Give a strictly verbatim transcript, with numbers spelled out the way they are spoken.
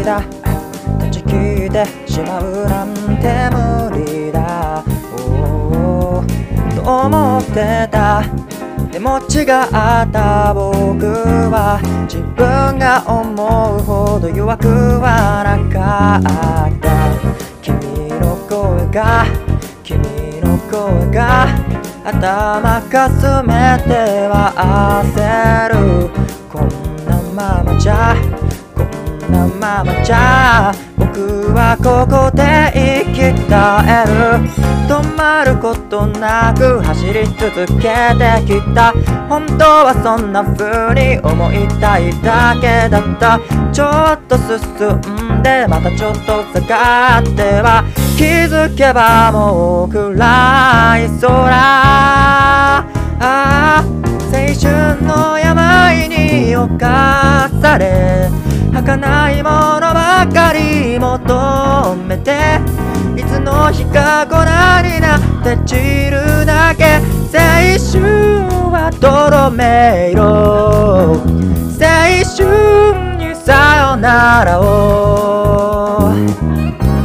りだ断ち切ってしまうなんて無理だ、おーと思ってた。でも違った僕は自分が思うほど弱くはなかった。君の声が君の声が頭かすめては焦る。こんなままじゃこんなままじゃ僕はここで生き絶える。止まることなく走り続けてきた。本当はそんな風に思いたいだけだった。ちょっと進んでまたちょっと下がっては気づけばもう暗い空。ああ青春の病に侵され儚いものばかり求めていつの日か粉になって散るだけ。青春は泥迷色、青春にさよならを。